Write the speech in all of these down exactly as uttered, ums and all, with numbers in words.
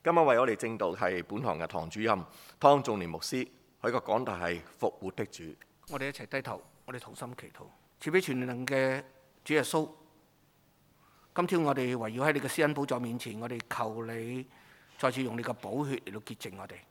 今日為我哋正道係本堂嘅堂主任湯仲年牧師，佢個講題係復活的主。 我哋一齊低頭，我哋同心祈禱。賜俾全能嘅主耶穌，今天我哋圍繞喺你嘅施恩寶座面前，我哋求你再次用你嘅寶血嚟到潔淨我哋，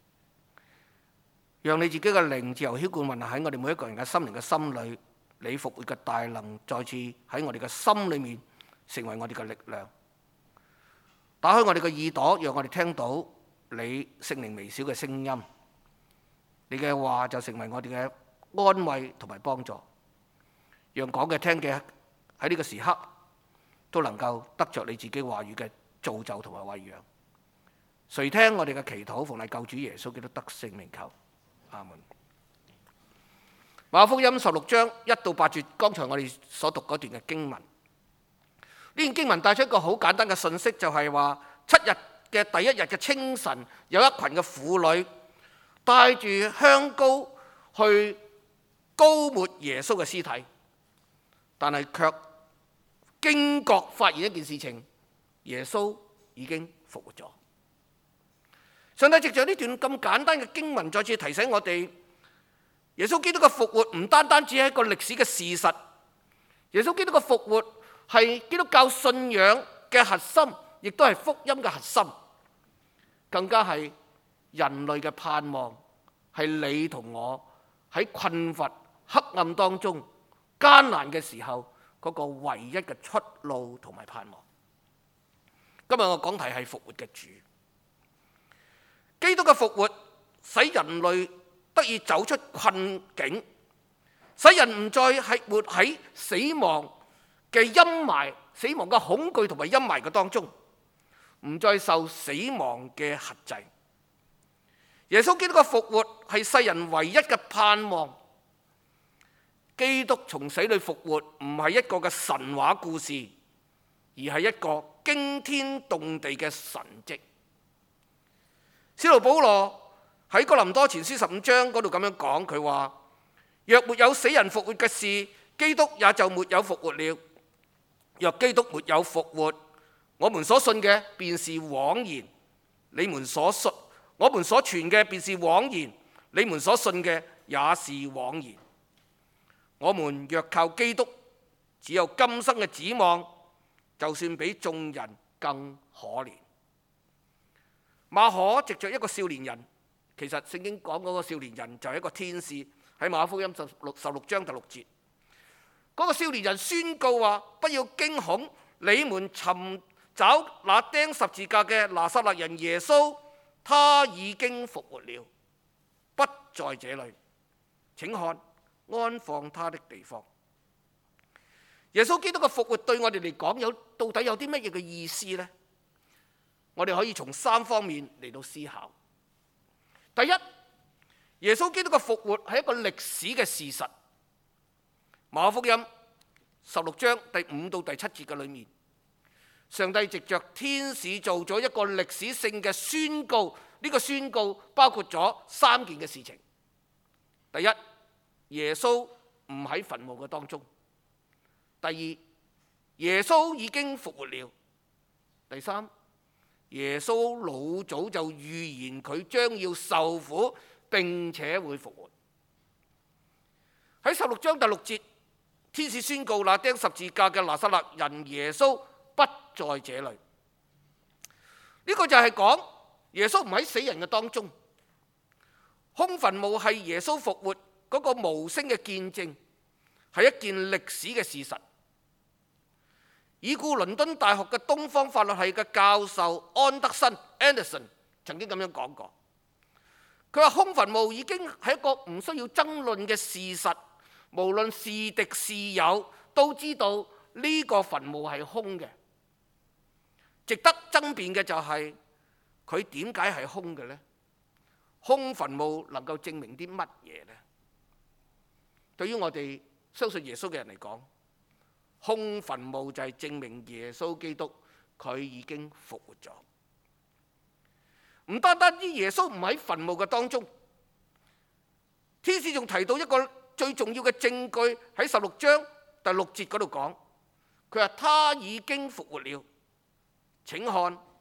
讓你自己嘅靈自由澆灌運行喺我哋每一個人嘅心靈嘅心裏，你復活嘅大能再次喺我哋嘅心裏面成為我哋嘅力量。打開我哋嘅耳朵，讓我哋聽到你聖靈微小嘅聲音，你嘅話就成為我哋嘅安慰同埋幫助，讓講嘅聽嘅喺呢個時刻都能夠得着你自己話語嘅造就同埋餵養。垂聽我哋嘅祈禱，奉賴救主耶穌基督得聖名求，阿門。馬可福音十六章一到八節，剛才我哋所讀嗰段嘅經文，呢段經文帶出一個好簡單嘅信息，就係話七日嘅第一日嘅清晨，有一群嘅婦女帶住香膏去膏抹耶穌嘅屍體，但係卻驚覺發現一件事情，耶穌已經復活咗。上帝藉着呢段咁簡單嘅經文，再次提醒我哋，耶穌基督嘅復活唔單單只係一個歷史嘅事實，耶穌基督嘅復活係基督教信仰嘅核心，亦都係福音嘅核心，更加係人類嘅盼望，係你同我喺困乏黑暗當中艱難嘅時候嗰個唯一嘅出路同埋盼望。今日我講題係復活嘅主，基督嘅復活使人類得以走出困境，使人唔再係活喺死亡嘅陰霾、死亡嘅恐懼同埋陰霾嘅當中，唔再受死亡嘅轄制。耶穌基督嘅復活係世人唯一嘅盼望。基督從死裏復活唔係一個嘅神話故事，而係一個驚天動地嘅神蹟。使徒保羅喺哥林多前書十五章嗰度咁樣講，佢話：若沒有死人復活嘅事，基督也就沒有復活了。若基督沒有復活，我們所信嘅便是枉然，你們所信我們所傳嘅便是枉然，你們所信嘅也是枉然。我們若靠基督只有今生嘅指望，就算比眾人更可憐。馬可藉着一個少年人，其實聖經講嗰個少年人就係一個天使，喺馬可福音十六十六章第六節，嗰個少年人宣告話：不要驚恐，你們尋找那釘十字架嘅拿撒勒人耶穌，他已經復活了，不在這裏，請看安放他的地方。耶穌基督嘅復活對我哋嚟講有到底有啲乜嘢嘅意思呢？我哋可以從三方面嚟到思考。第一，耶穌基督嘅復活係一個歷史嘅事實。馬可福音十六章第五到第七節嘅裏面，上帝藉着天使做咗一個歷史性嘅宣告。呢個宣告包括咗三件嘅事情。第一，耶穌唔喺墳墓嘅當中。第二，耶穌已經復活了。第三，耶穌老早就預言佢將要受苦並且會復活。喺十六章第六節，天使宣告那釘十字架嘅拿撒勒人耶穌不在這裏。呢、這個就係講耶穌唔喺死人嘅當中。空墳墓係耶穌復活嗰個無聲嘅見證，係一件歷史嘅事實。已故倫敦大學嘅東方法律系嘅教授安德森 Anderson 曾經咁樣講過，佢話空墳墓已經係一個唔需要爭論嘅事實，無論是敵是友都知道呢個墳墓係空嘅。值得爭辯嘅就係佢點解係空嘅呢？空墳墓能夠證明啲乜嘢呢？對於我哋相信耶穌嘅人嚟講，空墳墓就係證明耶穌基督佢已經復活咗。唔單單啲耶穌唔喺墳墓嘅當中，天使仲提到一個最重要嘅證據，喺十六章第六節嗰度講，佢話他已經復活了，請看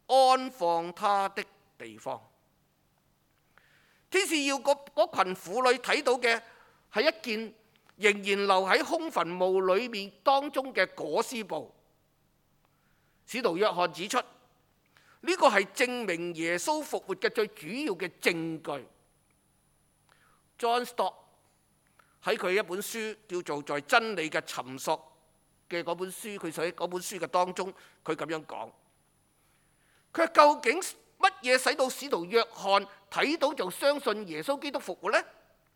安放他的地方。天使要嗰嗰群婦女睇到嘅係一件仍然留喺空墳墓裏面當中嘅裹屍布。使徒約翰指出，呢個係證明耶穌復活嘅最主要嘅證據。John Stott 喺佢一本書叫做《在真理嘅尋索》嘅嗰本書，佢寫嗰本書嘅當中，佢咁樣講：佢話究竟乜嘢使到使徒約翰睇到就相信耶穌基督復活呢？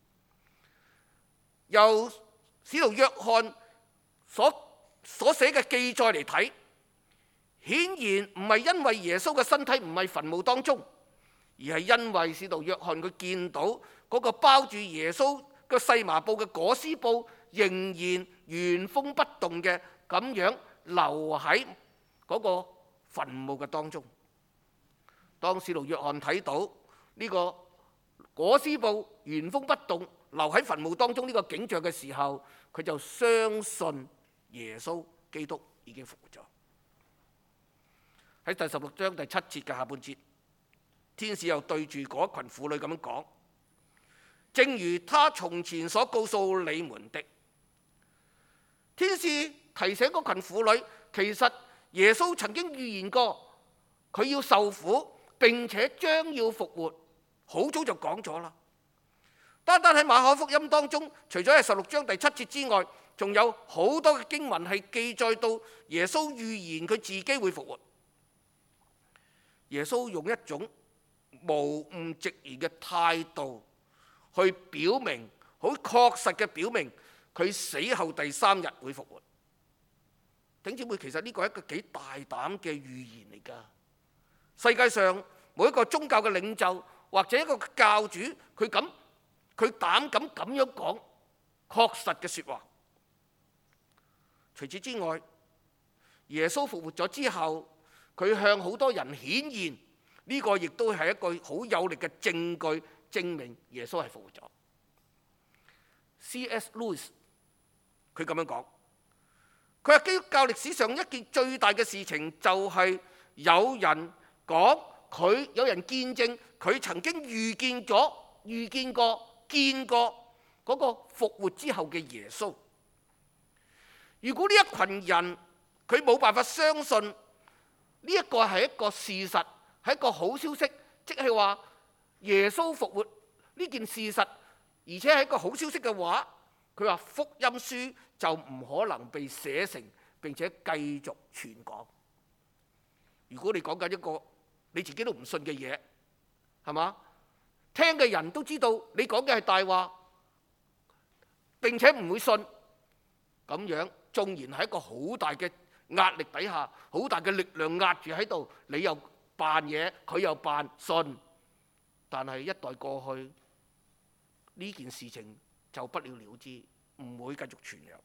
由使徒約翰所所寫嘅記載嚟睇，顯然唔係因為耶穌嘅身體唔係墳墓當中，而係因為使徒約翰佢見到嗰個包住耶穌個細麻布嘅裹屍布仍然原封不動嘅咁樣留喺嗰個墳墓嘅當中。當使徒約翰睇到呢個裹屍布原封不動留喺墳墓當中呢個景象嘅時候，佢就相信耶穌基督已經復活咗。喺第十六章第七節嘅下半節，天使又對住嗰群婦女咁樣講：正如他從前所告訴你們的。天使提醒嗰群婦女，其實耶穌曾經預言過佢要受苦並且將要復活，好早就講咗啦。單單喺馬可福音當中，除咗係十六章第七節之外，仲有好多嘅經文係記載到耶穌預言佢自己會復活。耶穌用一種無誤直言嘅態度去表明，好確實嘅表明佢死後第三日會復活。弟兄姊妹，其實呢個係一個幾大膽嘅預言嚟㗎。世界上每一個宗教嘅領袖或者一個教主，佢咁佢膽敢咁樣講確實嘅説話。除此之外，耶穌復活咗之後，佢向好多人顯現，呢個亦都係一個好有力嘅證據，證明耶穌係復活咗。C S Lewis 佢咁樣講，佢話基督教歷史上一件最大嘅事情就係有人講佢，有人見證佢曾經預見咗、預見過、見過嗰個復活之後嘅耶穌。如果呢一群人佢冇辦法相信呢一個係一個事實，係一個好消息，即係話耶穌復活呢件事實，而且係一個好消息嘅話，佢話福音書就唔可能被寫成並且繼續傳講。如果你講緊一個你自己都唔信嘅嘢，係嘛？聽嘅人都知道你講嘅係大話，並且唔會信，咁樣縱然係一個好大嘅壓力底下，好大嘅力量壓住喺度，你又扮嘢，佢又扮信，但係一代過去，呢件事情就不了了之，唔會繼續傳揚。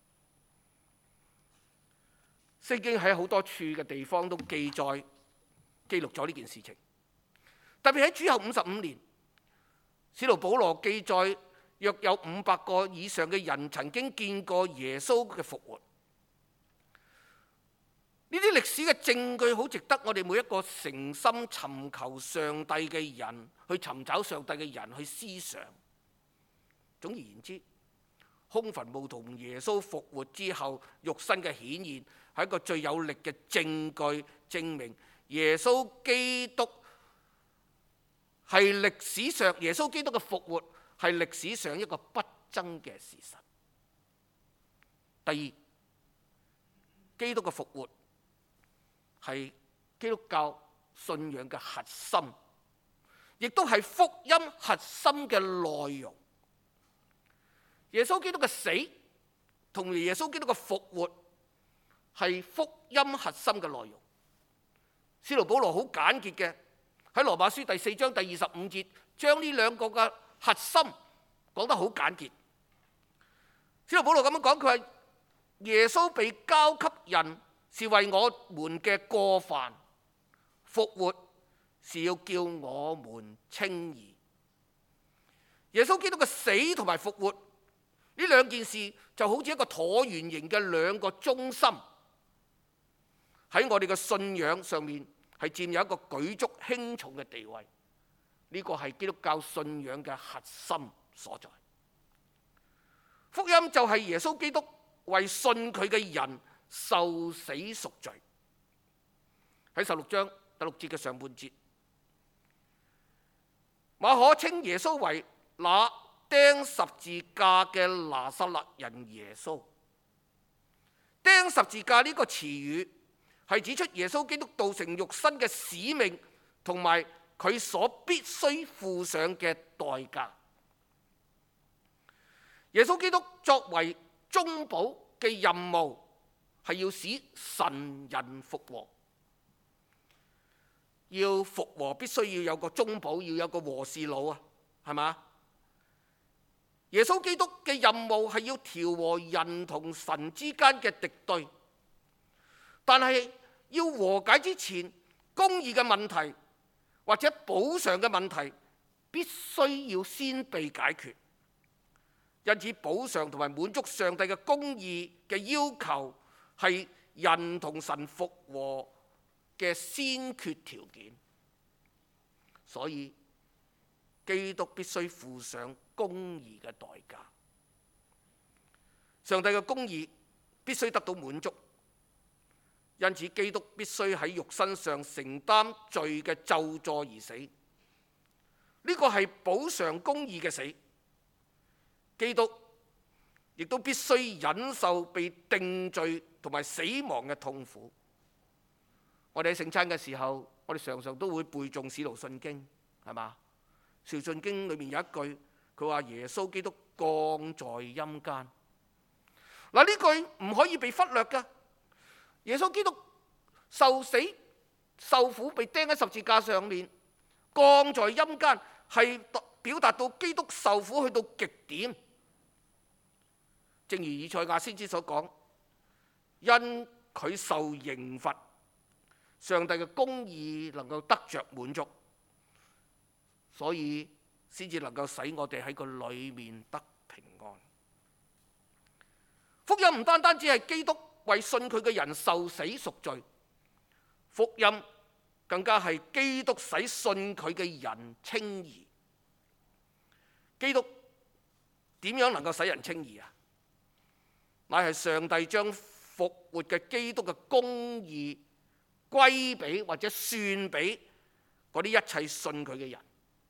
聖經喺好多處嘅地方都記載記錄咗呢件事情，特別喺主後五十五年，使徒保羅記載約有五百個以上嘅人曾經見過耶穌嘅復活。呢啲歷史嘅證據好值得我哋每一個誠心尋求上帝嘅人去尋找上帝嘅人去思想。總而言之，空墳墓同耶穌復活之後肉身嘅顯現係一個最有力嘅證據，證明耶穌基督係歷史上耶穌基督嘅復活係歷史上一個不爭嘅事實。第二，基督嘅復活係基督教信仰嘅核心，亦都係福音核心嘅內容。耶穌基督嘅死同耶穌基督嘅復活係福音核心嘅內容。使徒保羅好簡潔嘅喺羅馬書第四章第二十五節，將呢兩個嘅核心講得好簡潔。使徒保羅咁樣講，佢話耶穌被交給人是為我們嘅過犯，復活是要叫我們稱義。耶穌基督嘅死同埋復活呢兩件事就好似一個橢圓形嘅兩個中心，喺我哋嘅信仰上面係佔有一個舉足輕重嘅地位。呢個係基督教信仰嘅核心所在。福音就係耶穌基督為信佢嘅人受死贖罪。喺十六章第六節嘅上半節，馬可稱耶穌為那釘十字架嘅拿撒勒人耶穌。釘十字架呢個詞語係指出耶穌基督道成肉身嘅使命同埋佢所必須付上嘅代價。耶穌基督作為中保嘅任務係要使神人復和。要復和必須要有個中保，要有個和事佬啊，係嘛？耶穌基督嘅任務係要調和人同神之間嘅敵對，但係要和解之前，公義嘅問題或者補償嘅問題必須要先被解決。因此，補償同埋滿足上帝嘅公義嘅要求係人同神復和嘅先決條件。所以基督必須付上公義嘅代價。上帝嘅公義必須得到滿足，因此基督必須喺肉身上承擔罪嘅咒詛而死。呢個係補償公義嘅死。基督亦都必須忍受被定罪同埋死亡嘅痛苦。我哋喺聖餐嘅時候，我哋常常都會背誦《使徒信經》，係嘛？《使徒信經》裏面有一句，佢話耶穌基督降在陰間。嗱，呢句唔可以被忽略㗎。耶穌基督受死受苦，被釘喺十字架上面，降在陰間，係表達到基督受苦去到極點。正如以賽亞先知所講，因佢受刑罰，上帝嘅公義能夠得着滿足，所以先至能夠使我哋喺個裏面得平安。福音唔單單只係基督為信佢嘅人受死贖罪，福音更加係基督使信佢嘅人稱義。基督點樣能夠使人稱義啊？乃係上帝將復活嘅基督嘅公義歸俾或者算俾嗰啲一切信佢嘅人。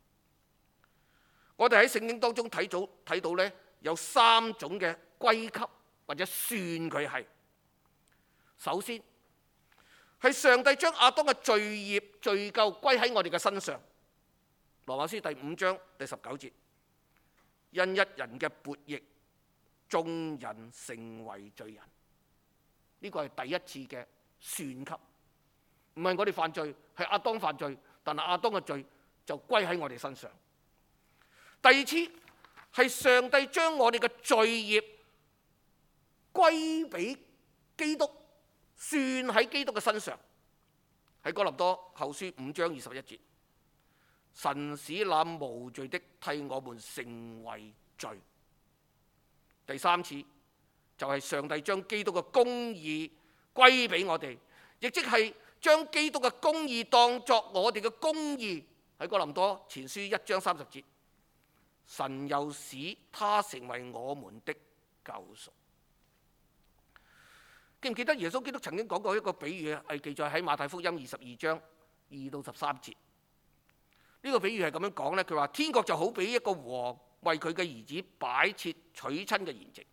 我哋喺聖經當中睇到睇到咧，有三種嘅歸給或者算佢係。首先係上帝將亞當嘅罪孽罪咎歸喺我哋嘅身上。羅馬書第五章第十九節，因一人嘅悖逆，眾人成為罪人。呢個係第一次嘅算給，唔係我哋犯罪，係亞當犯罪，但係亞當嘅罪就歸喺我哋身上。第二次係上帝將我哋嘅罪孽歸俾基督，算喺基督嘅身上。喺哥林多後書五章二十一節，神使那無罪的替我們成為罪。第三次就係上帝將基督嘅公義歸俾我哋，亦即係將基督嘅公義當作我哋嘅公義。喺哥林多前書一章三十節，神又使他成為我們的救贖。記唔記得耶穌基督曾經講過一個比喻，係記載喺馬太福音二十二章二到十三節。呢、這個比喻係咁樣講呢，佢話天國就好比一個王為佢嘅兒子擺設娶親嘅筵席。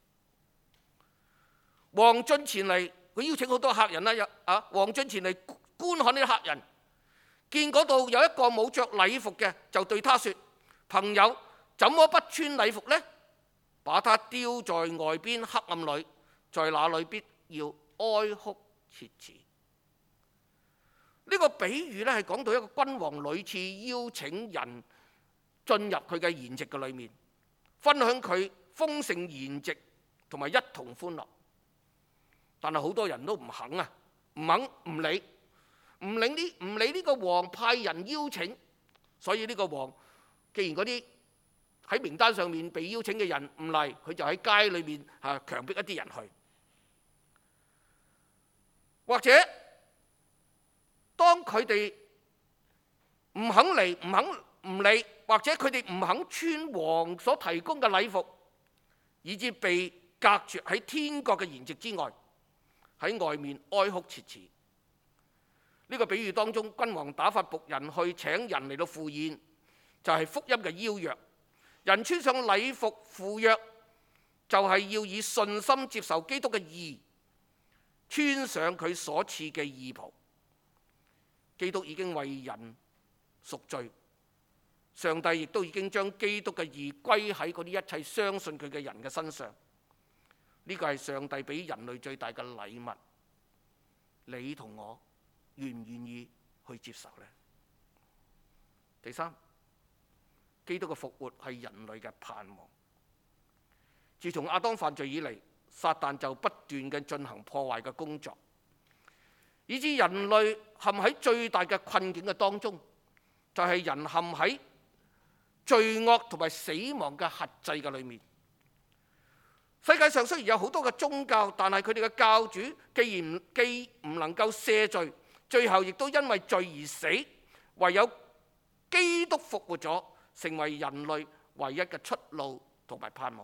王進前嚟，佢邀請好多客人啦。啊，王進前嚟觀看呢啲客人，見嗰度有一個冇着禮服嘅，就對他說：朋友，怎麼不穿禮服呢？把他丟在外邊黑暗裏，在那裏必要哀哭切齒。呢、這個比喻咧係講到一個君王屢次邀請人進入佢嘅筵席嘅裏面，分享佢豐盛筵席同埋一同歡樂。但係好多人都唔肯啊，唔肯唔理，唔理呢唔理呢個王派人邀請，所以呢個王既然嗰啲喺名單上面被邀請嘅人唔嚟，佢就喺街裏面啊強迫一啲人去。或者當佢哋唔肯嚟、唔肯唔理，或者佢哋唔肯穿王所提供嘅禮服，以致被隔絕喺天國嘅筵席之外，喺外面哀哭切齒。呢個比喻當中，君王打發僕人去請人嚟到赴宴，就係福音嘅邀約。人穿上禮服赴約，就係要以信心接受基督嘅義，穿上佢所賜嘅義袍。基督已經為人贖罪，上帝亦都已經將基督嘅義歸喺嗰啲一切相信佢嘅人嘅身上。呢個係上帝俾人類最大嘅禮物。你同我願唔願意去接受呢？第三，基督嘅復活係人類嘅盼望。自從亞當犯罪以嚟，撒旦就不斷嘅進行破壞嘅工作，以致人類陷喺最大嘅困境嘅當中，就係、是、人陷喺罪惡同埋死亡嘅轄制嘅裏面。世界上雖然有好多嘅宗教，但係佢哋嘅教主既然既唔能夠赦罪，最後亦都因為罪而死，唯有基督復活咗，成為人類唯一嘅出路同埋盼望。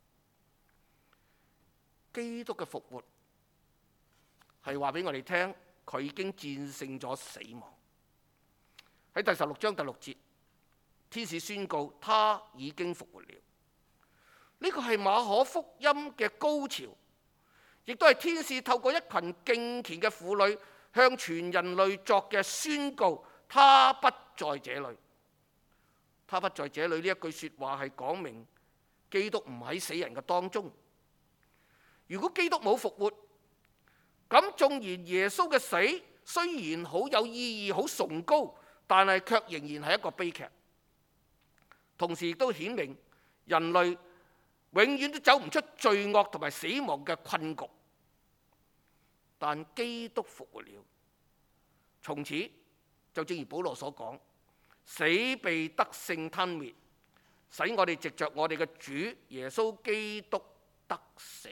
基督嘅復活係話俾我哋聽，佢已經戰勝咗死亡。喺第十六章第六節，天使宣告他已經復活了。呢個係馬可福音嘅高潮，亦都係天使透過一群敬虔嘅婦女向全人類作嘅宣告。他不在這裏，他不在這裏呢一句說話係講明基督唔喺死人嘅當中。如果基督冇復活，咁縱然耶穌嘅死雖然好有意義、好崇高，但係卻仍然係一個悲劇。同時亦都顯明人類永遠都走唔出罪惡同埋死亡嘅困局。但基督復活了，從此就正如保羅所講，死被得勝吞滅，使我哋藉着我哋嘅主耶穌基督得勝。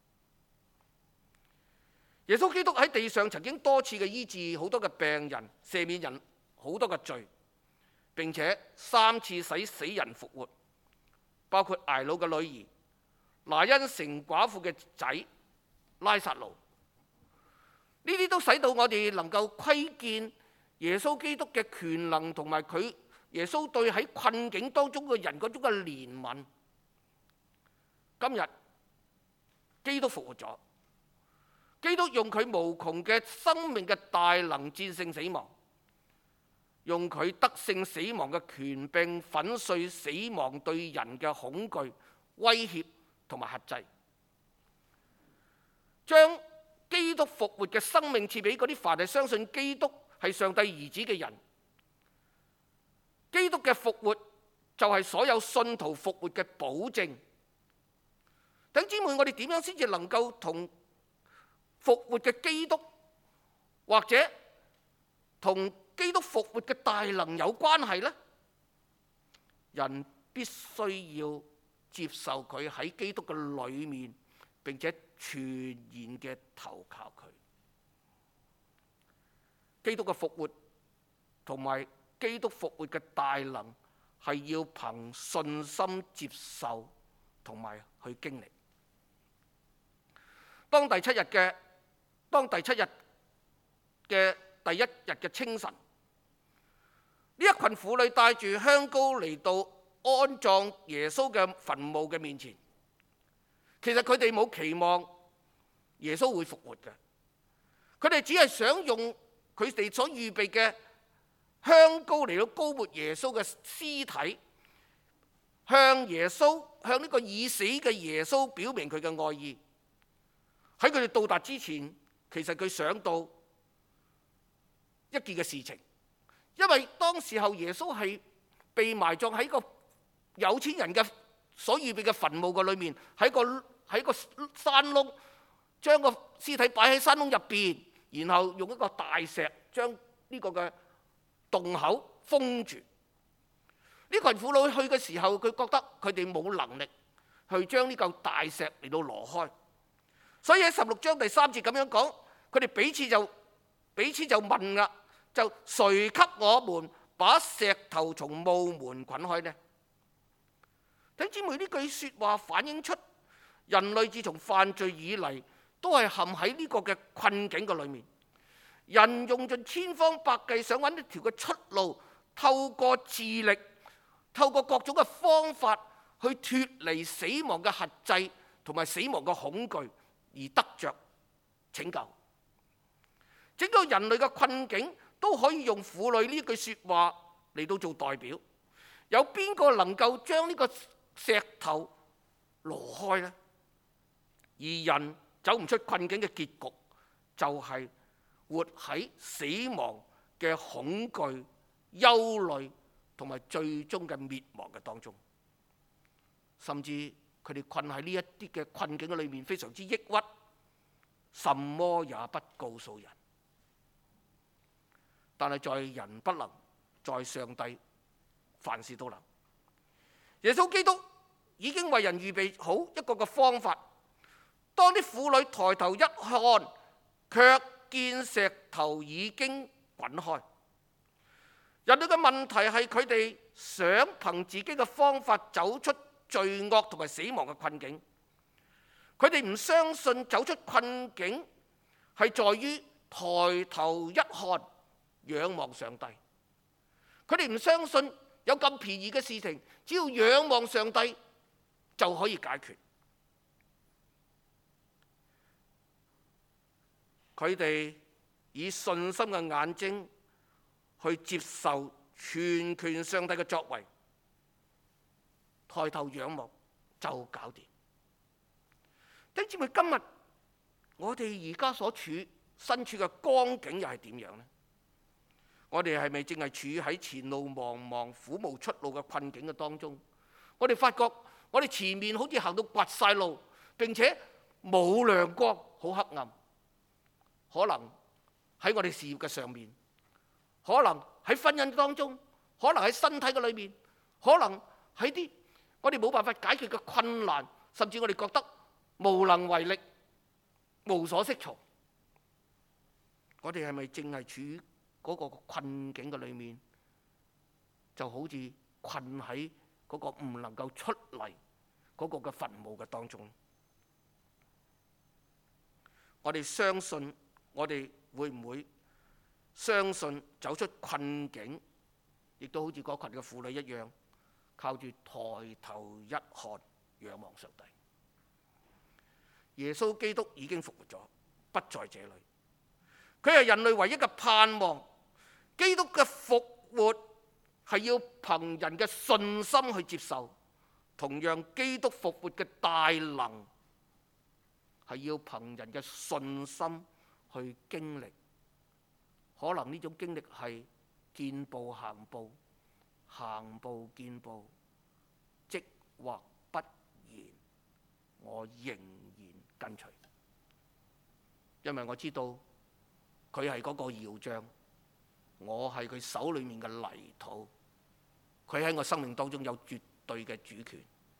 耶穌基督喺地上曾經多次嘅醫治好多嘅病人，赦免人好多嘅罪，並且三次使死人復活，包括睚魯嘅女兒、拿因城寡婦嘅仔拉撒路。呢啲都使到我哋能夠窺見耶穌基督嘅權能，同埋佢耶穌對喺困境當中嘅人嗰種嘅憐憫。今日基督復活咗。基督用佢無窮嘅生命嘅大能戰勝死亡，用佢得勝死亡嘅權柄粉碎死亡對人嘅恐懼、威脅同埋轄制，將基督復活嘅生命賜俾嗰啲凡係相信基督係上帝兒子嘅人。基督嘅復活就係所有信徒復活嘅保證。弟兄姊妹，我哋點樣先至能夠同復活嘅基督，或者同基督復活嘅大能有關係呢？人必須要接受佢喺基督嘅裏面，並且全然嘅投靠佢。基督嘅復活同埋基督復活嘅大能係要憑信心接受同埋去經歷。當第七日嘅當第七日嘅第一日嘅清晨，呢一群婦女帶住香膏嚟到安葬耶穌嘅墳墓嘅面前。其實佢哋冇期望耶穌會復活嘅，佢哋只係想用佢哋所預備嘅香膏嚟到膏抹耶穌嘅屍體，向耶穌向呢個已死嘅耶穌表明佢嘅愛意。喺佢哋到達之前，其實佢想到一件嘅事情，因為當時候耶穌係被埋葬喺個有錢人嘅所預備嘅墳墓嘅裏面，喺個喺個山窿，將個屍體擺喺山窿入邊，然後用一個大石將呢個嘅洞口封住。呢群婦女去嘅時候，佢覺得佢哋冇能力去將呢嚿大石嚟到挪開，所以喺十六章第三節咁樣講，佢哋彼此就彼此就問啦： 就誰給我們把石頭從墓門滾開呢？弟兄姊妹，呢句説話反映出人類自從犯罪以嚟，都係陷喺呢個嘅困境嘅裏面。人用盡千方百計想揾一條嘅出路，透過智力，透過各種嘅方法去脫離死亡嘅轄制同埋死亡嘅恐懼，而得着拯救。整個人類嘅困境都可以用婦女呢句説話嚟到做代表。有邊個能夠將呢個石頭挪開呢？而人走唔出困境嘅結局，就係活喺死亡嘅恐懼、憂慮同埋最終嘅滅亡嘅當中。甚至佢哋困喺呢一啲嘅困境嘅裏面，非常之抑鬱，什麼也不告訴人。但係在人不能，在上帝凡事都能。耶穌基督已經為人預備好一個嘅方法。當啲婦女抬頭一看，卻見石頭已經滾開。人類嘅問題係佢哋想憑自己嘅方法走出罪惡同埋死亡嘅困境。佢哋唔相信走出困境係在於抬頭一看，仰望上帝。佢哋唔相信有咁便宜嘅事情，只要仰望上帝就可以解決。佢哋以信心嘅眼睛去接受全權上帝嘅作為，抬頭仰望就搞掂。弟兄姊妹，今日我哋而家所處身處嘅光景又係點樣呢？我哋係咪正係處喺前路茫茫、苦無出路嘅困境嘅當中？我哋發覺我哋前面好似行到掘晒路，並且冇亮光，好黑暗。可能喺我哋事業嘅上面，可能喺婚姻當中，可能喺身體嘅裏面，可能喺啲我哋冇辦法解決嘅困難，甚至我哋覺得無能為力、無所適從。我哋係咪正係處於嗰個困境嘅裏面，就好似困喺嗰個唔能夠出嚟嗰個嘅墳墓嘅當中？我哋相信，我哋會唔會相信走出困境，亦都好似嗰群嘅婦女一樣，靠住抬頭一看，仰望上帝。耶穌基督已經復活咗，不在這裏。佢係人類唯一嘅盼望。基督嘅復活係要憑人嘅信心去接受，同樣基督復活嘅大能係要憑人嘅信心去經歷。可能呢種經歷係見步行步，行步見步，即或不然，我仍然跟隨，因為我知道佢係嗰個窯匠。我係佢手裏面嘅泥土，佢喺我生命當中有絕對嘅主權。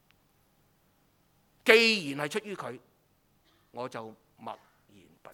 既然係出於佢，我就默然不語。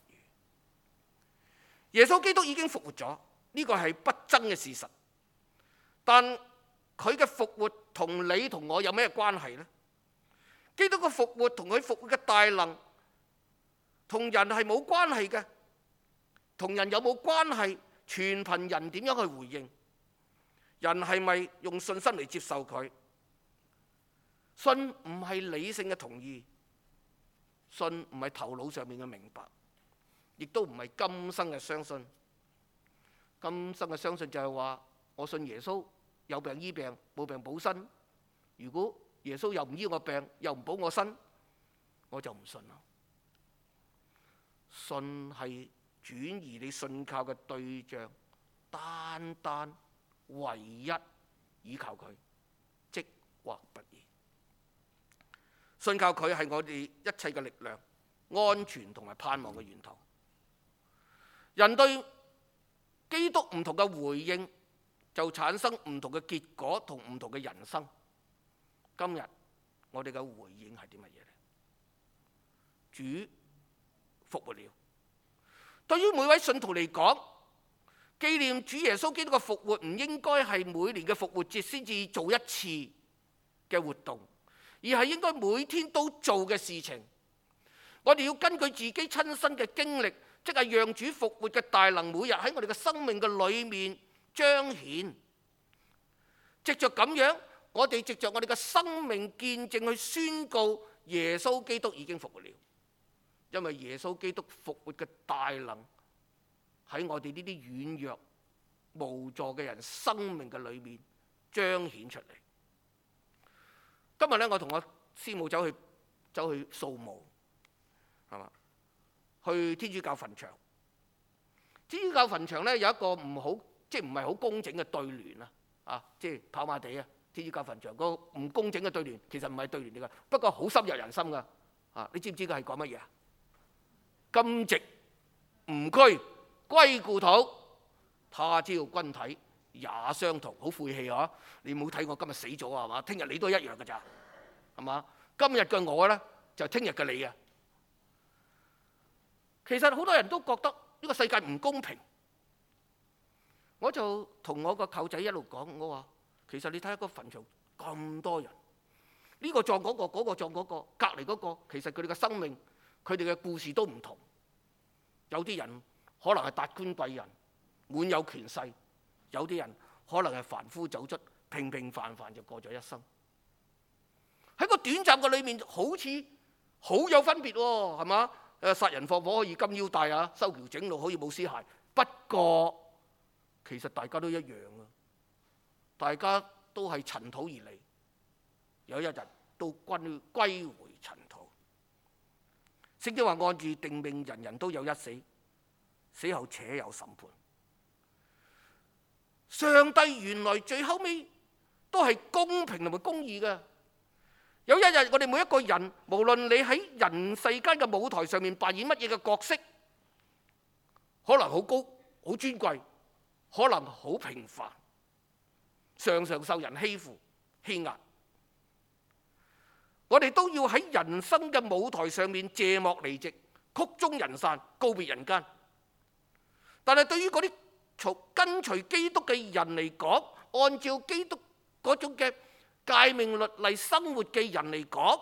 耶穌基督已經復活咗，呢個係不爭嘅事實。但佢嘅復活同你同我有咩關係呢？基督嘅復活同佢復活嘅大能同人係冇關係嘅，同人有冇關係？全憑人點樣去回應。人係咪用信心嚟接受佢？信唔係理性嘅同意，信唔係頭腦上面嘅明白，亦都唔係今生嘅相信。今生嘅相信就係話，我信耶穌，有病醫病，冇病補身。如果耶穌又唔醫我病，又唔補我身，我就唔信啦。信係轉移你信靠嘅對象，單單唯一依靠佢，即或不然。信靠佢係我哋一切嘅力量、安全同埋盼望嘅源頭。人對基督唔同嘅回應，就產生唔同嘅結果同唔同嘅人生。今日我哋嘅回應係啲乜嘢呢？主復活了。對於每位信徒嚟講， 紀念主耶穌基督嘅復活唔應該係每年嘅復活節先至做一次嘅活動，而係應該每天都做嘅事情。我哋要根據自己親身嘅經歷，即係讓主復活嘅大能每日喺我哋嘅生命嘅裏面彰顯。藉着咁樣，我哋藉着我哋嘅生命見證去宣告耶穌基督已經復活了。因為耶穌基督復活嘅大能喺我哋呢啲軟弱無助嘅人生命嘅裏面彰顯出嚟。今日咧，我同我師母走去走去掃墓，係嘛？去天主教墳場。天主教墳場咧有一個唔好，即係唔係好工整嘅對聯啊！啊，即係跑馬地啊！天主教墳場嗰個唔工整嘅對聯，其實唔係對聯嚟㗎，不過好深入人心㗎。啊，你知唔知佢係講乜嘢啊？今夕吾軀歸故土，他朝君體也相同。好晦氣啊！你冇睇我今日死咗啊？係嘛？聽日你都一樣㗎咋？係嘛？今日嘅我咧就聽日嘅你啊！其實好多人都覺得呢個世界唔公平。我就同我個舅仔一路講，我話其實你睇下個墳場咁多人，呢個葬嗰個，嗰個葬嗰個，隔離嗰個，其實佢哋嘅生命，佢哋嘅故事都唔同。有啲人可能係達官貴人，滿有權勢；有啲人可能係凡夫走卒，平平凡凡就過咗一生。喺個短暫嘅裏面，好似好有分別喎，係嘛？誒，殺人放火可以金腰帶啊，修橋整路可以冇屍骸。不過其實大家都一樣啊，大家都係塵土而嚟，有一日都歸歸回塵土。聖經話按住定命，人人都有一死，死後且有審判。上帝原來最後尾都係公平同埋公義嘅。有一日我哋每一個人，無論你喺人世間嘅舞台上面扮演乜嘢嘅角色，可能好高好尊貴，可能好平凡，常常受人欺負欺壓，我哋都要喺人生嘅舞台上面謝幕離席，曲終人散，告別人間。但係對於嗰啲跟隨基督嘅人嚟講，按照基督嗰種嘅誡命律例生活嘅人嚟講，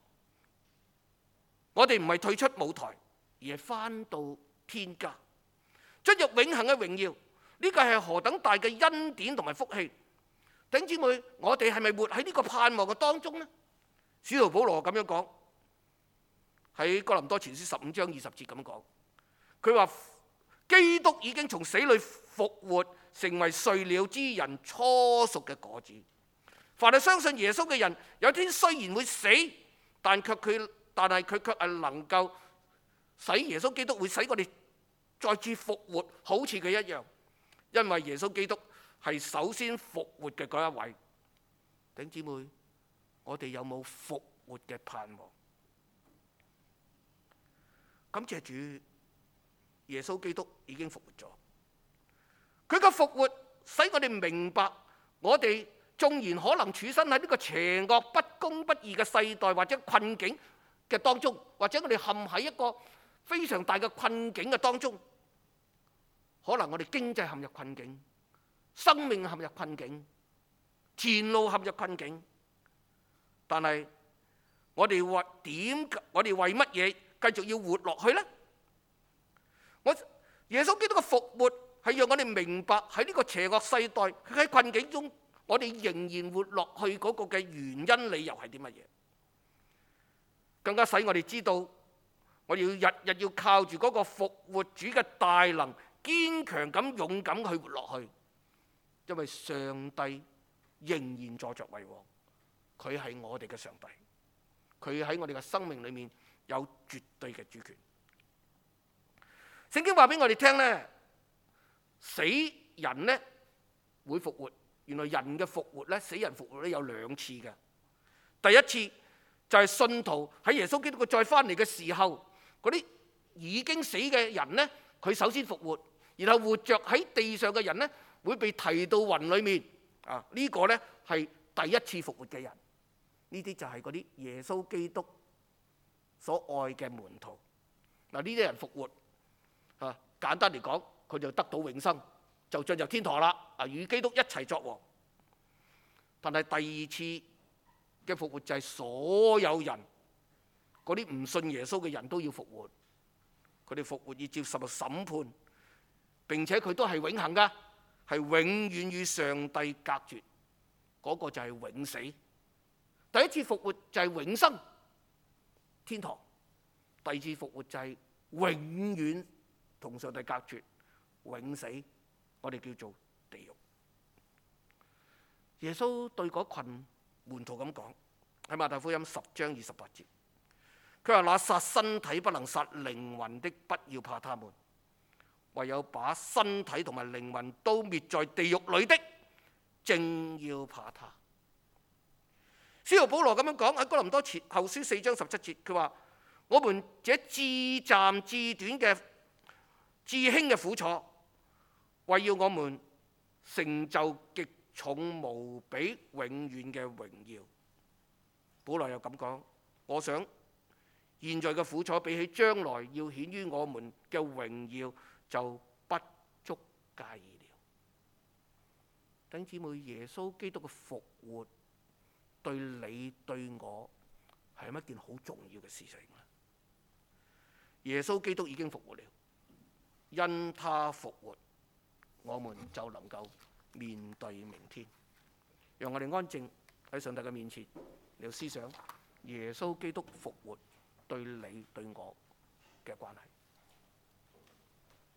我哋唔係退出舞台，而係返到天家，進入永恆嘅榮耀。呢個係何等大嘅恩典同埋福氣！弟兄姊妹，我哋係咪活喺呢個盼望嘅當中呢？使徒保羅咁樣講，喺哥林多前書十五章二十節咁講，佢話基督已經從死裏復活，成為睡了之人初熟嘅果子。凡係相信耶穌嘅人，有天雖然會死，但卻佢但係佢卻係能夠使耶穌基督會使我哋再次復活，好似佢一樣。因為耶穌基督係首先復活嘅嗰一位。弟兄姊妹，我哋有冇復活嘅盼望？感謝主，耶穌基督已經復活咗。佢嘅復活使我哋明白，我哋縱然可能處身喺呢個邪惡不公不義嘅世代或者困境嘅當中，或者我哋陷喺一個非常大嘅困境嘅當中，可能我哋經濟陷入困境，生命陷入困境，前路陷入困境，但係我哋為點？我哋為乜嘢繼續要活落去呢？我耶穌基督嘅復活係讓我哋明白喺呢個邪惡世代，喺困境中，我哋仍然活落去嗰個嘅原因理由係啲乜嘢？更加使我哋知道，我哋要日日要靠住嗰個復活主嘅大能，堅強咁勇敢去活落去，因為上帝仍然坐着為王，佢係我哋嘅上帝，佢喺我哋嘅生命裏面有絕對嘅主權。聖經話俾我哋聽咧，死人咧會復活。原來人嘅復活咧，死人復活咧有兩次嘅。第一次就係信徒喺耶穌基督佢再翻嚟嘅時候，嗰啲已經死嘅人咧，佢首先復活，然後活着喺地上嘅人咧會被提到雲裏面。啊，呢個咧係第一次復活嘅人。呢啲就係嗰啲耶穌基督所愛嘅門徒。嗱，呢啲人復活啊，簡單嚟講，佢就得到永生， 就進入天堂啦，啊，與基督一齊作王。但係第二次嘅復活就係所有人，嗰啲唔信耶穌嘅人都要復活，佢哋復活要接受審判，並且佢都係永恆㗎，係永遠與上帝隔絕，嗰個就係永死。第一次復活就係永生，天堂；第二次復活就係永遠同上帝隔絕，永死，我哋叫做地獄。耶穌對嗰群門徒咁講，喺馬太福音十章二十八節，佢話：那殺身體不能殺靈魂的，不要怕他們；唯有把身體同埋靈魂都滅在地獄裏的，正要怕他。使徒保羅咁樣講喺哥林多前後書四章十七節，佢話：我們這至暫至短嘅至輕嘅苦楚，為要我們成就極重無比永遠嘅榮耀。保羅又咁講：我想現在嘅苦楚比起將來要顯於我們嘅榮耀就不足介意了。弟兄姊妹，耶穌基督嘅復活對你對我係一件好重要嘅事情。耶穌基督已經復活了，因他復活，我們就能夠面對明天。讓我哋安靜喺上帝嘅面前，嚟思想耶穌基督復活對你對我嘅關係。